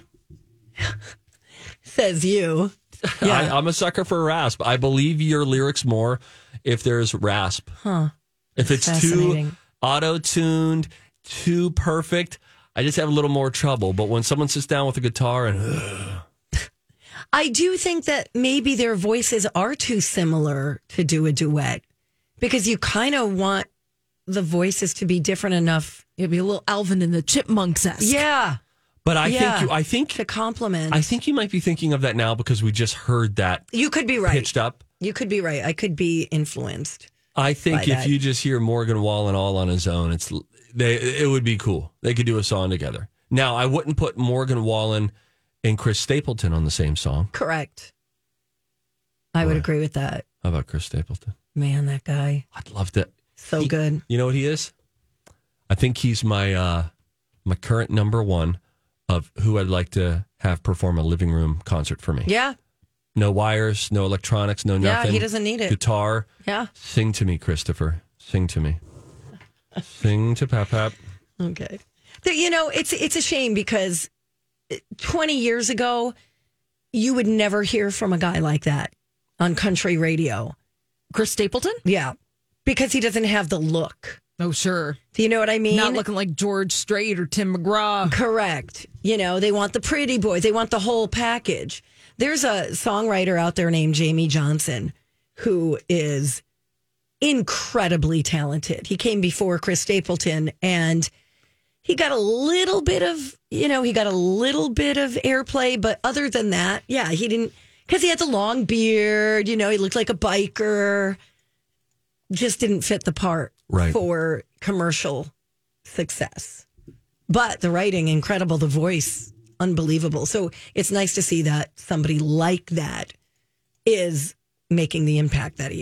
Speaker 3: Says you. Yeah.
Speaker 4: I, I'm a sucker for rasp. I believe your lyrics more if there's rasp.
Speaker 3: Huh.
Speaker 4: If it's too
Speaker 3: Fascinating.
Speaker 4: auto-tuned, too perfect, I just have a little more trouble. But when someone sits down with a guitar and...
Speaker 3: I do think that maybe their voices are too similar to do a duet because you kind of want the voices to be different enough.
Speaker 5: It'd be a little Alvin and the Chipmunks esque.
Speaker 3: Yeah.
Speaker 4: But I
Speaker 3: Yeah.
Speaker 4: think you, I think
Speaker 3: To compliment.
Speaker 4: I think you might be thinking of that now because we just heard that
Speaker 3: You could be right.
Speaker 4: pitched up.
Speaker 3: You could be right. I could be influenced.
Speaker 4: I think
Speaker 3: by
Speaker 4: if
Speaker 3: that.
Speaker 4: you just hear Morgan Wallen all on his own, it's they it would be cool. They could do a song together. Now, I wouldn't put Morgan Wallen and Chris Stapleton on the same song.
Speaker 3: Correct. I would agree with that.
Speaker 4: How about Chris Stapleton?
Speaker 3: Man, that guy.
Speaker 4: I'd love to.
Speaker 3: So
Speaker 4: He-
Speaker 3: good.
Speaker 4: You know what he is? I think he's my uh, my current number one of who I'd like to have perform a living room concert for me.
Speaker 3: Yeah.
Speaker 4: No wires, no electronics, no
Speaker 3: Yeah,
Speaker 4: nothing.
Speaker 3: he doesn't need it.
Speaker 4: Guitar.
Speaker 3: Yeah.
Speaker 4: Sing to me, Christopher. Sing to me. Sing to Pap Pap.
Speaker 3: Okay. There- You know, it's it's a shame because twenty years ago, you would never hear from a guy like that on country radio.
Speaker 5: Chris Stapleton?
Speaker 3: Yeah. Because he doesn't have the look.
Speaker 5: Oh, sure.
Speaker 3: Do you know what I mean?
Speaker 5: Not looking like George Strait or Tim McGraw.
Speaker 3: Correct. You know, they want the pretty boy. They want the whole package. There's a songwriter out there named Jamie Johnson who is incredibly talented. He came before Chris Stapleton and he got a little bit of, you know, he got a little bit of airplay. But other than that, yeah, he didn't, because he had the long beard, you know, he looked like a biker. Just didn't fit the part
Speaker 4: Right.
Speaker 3: for commercial success. But the writing, incredible. The voice, unbelievable. So it's nice to see that somebody like that is making the impact that he is.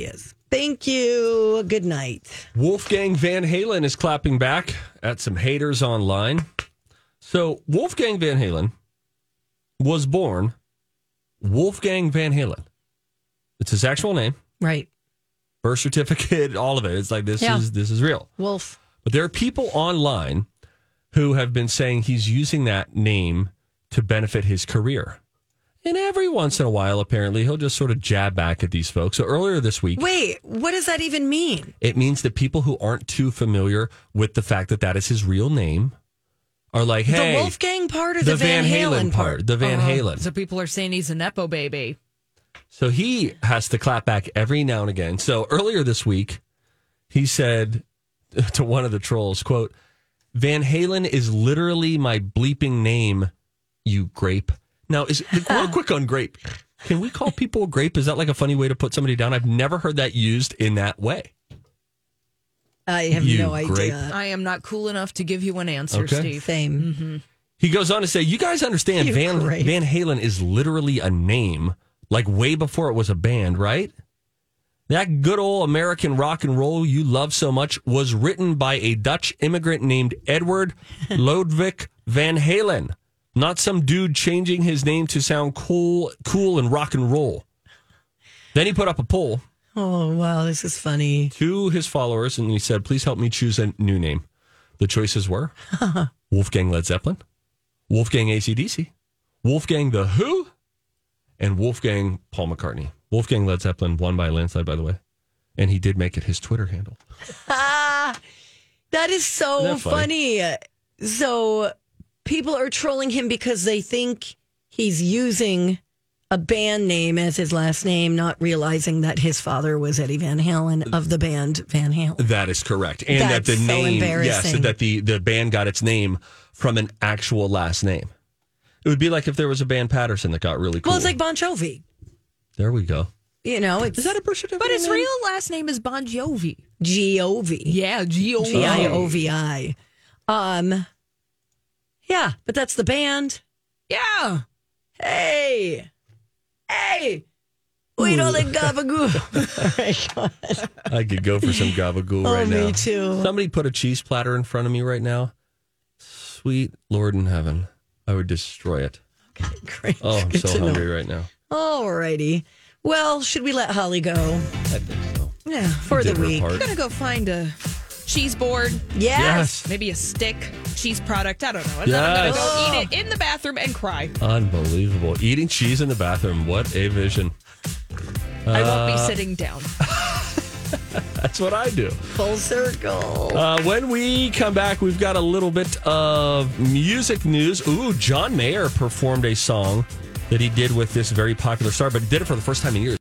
Speaker 3: Thank you. Good night.
Speaker 4: Wolfgang Van Halen is clapping back at some haters online. So Wolfgang Van Halen was born Wolfgang Van Halen. It's his actual name.
Speaker 3: Right.
Speaker 4: Birth certificate, all of it. It's like, this
Speaker 3: Yeah.
Speaker 4: is this is real.
Speaker 3: Wolf.
Speaker 4: But there are people online who have been saying he's using that name to benefit his career. And every once in a while, apparently, he'll just sort of jab back at these folks. So earlier this week...
Speaker 3: Wait, what does that even mean?
Speaker 4: It means that people who aren't too familiar with the fact that that is his real name are like, hey...
Speaker 3: The Wolfgang part or the,
Speaker 4: the
Speaker 3: Van,
Speaker 4: Van
Speaker 3: Halen,
Speaker 4: Halen part? The Van
Speaker 5: Uh,
Speaker 4: Halen.
Speaker 5: So people are saying he's a Nepo baby.
Speaker 4: So he has to clap back every now and again. So earlier this week, he said to one of the trolls, quote, Van Halen is literally my bleeping name, you grape. Now, is real quick on grape. Can we call people a grape? Is that like a funny way to put somebody down? I've never heard that used in that way.
Speaker 3: I have
Speaker 4: You
Speaker 3: no
Speaker 4: grape.
Speaker 3: idea.
Speaker 5: I am not cool enough to give you an answer,
Speaker 4: Okay.
Speaker 5: Steve.
Speaker 3: Same.
Speaker 5: Mm-hmm.
Speaker 4: He goes on to say, you guys understand
Speaker 3: You
Speaker 4: Van,
Speaker 3: grape.
Speaker 4: Van Halen is literally a name, like way before it was a band, right? That good old American rock and roll you love so much was written by a Dutch immigrant named Edward Lodewijk Van Halen. Not some dude changing his name to sound cool, cool and rock and roll. Then he put up a poll
Speaker 3: Oh, wow, this is funny.
Speaker 4: to his followers, and he said, please help me choose a new name. The choices were Wolfgang Led Zeppelin, Wolfgang A C D C, Wolfgang The Who, and Wolfgang Paul McCartney. Wolfgang Led Zeppelin won by a landslide, by the way. And he did make it his Twitter handle.
Speaker 3: Ah, that is so
Speaker 4: Isn't that funny?
Speaker 3: funny. So people are trolling him because they think he's using a band name as his last name, not realizing that his father was Eddie Van Halen of the band Van Halen.
Speaker 4: That is correct. And
Speaker 3: That's
Speaker 4: that the
Speaker 3: so
Speaker 4: name, yes,
Speaker 3: embarrassing.
Speaker 4: that the, the band got its name from an actual last name. It would be like if there was a band Patterson that got really cool.
Speaker 3: Well, it's like Bon Jovi.
Speaker 4: There we go.
Speaker 3: You know, it's
Speaker 4: Is that a birth certificate?
Speaker 5: But his
Speaker 4: name?
Speaker 5: real last name is Bon Jovi.
Speaker 3: G O V.
Speaker 5: Yeah, G O V.
Speaker 3: G I O V I. Um, yeah, but that's the band.
Speaker 5: Yeah.
Speaker 3: Hey, hey, we know the gabagoo. Oh my God.
Speaker 4: I could go for some gabagool
Speaker 3: Oh,
Speaker 4: right now.
Speaker 3: me too.
Speaker 4: Somebody put a cheese platter in front of me right now. Sweet Lord in heaven. I would destroy it.
Speaker 3: Okay, great.
Speaker 4: Oh, I'm
Speaker 3: Good
Speaker 4: so
Speaker 3: to know.
Speaker 4: hungry right now.
Speaker 3: All righty. Well, should we let Holly go
Speaker 4: I think so.
Speaker 3: yeah, for
Speaker 4: Did
Speaker 3: the
Speaker 4: her
Speaker 3: week?
Speaker 4: part.
Speaker 5: I'm going to go find a cheese board,
Speaker 3: Yes.
Speaker 4: Yes.
Speaker 5: maybe a stick, cheese product. I don't know. And then I'm going to
Speaker 4: Yes.
Speaker 5: go eat it in the bathroom and cry.
Speaker 4: Unbelievable. Eating cheese in the bathroom. What a vision.
Speaker 5: I won't be
Speaker 4: Uh,
Speaker 5: sitting down.
Speaker 4: That's what I do.
Speaker 3: Full circle.
Speaker 4: Uh, when we come back, we've got a little bit of music news. Ooh, John Mayer performed a song that he did with this very popular star, but he did it for the first time in years.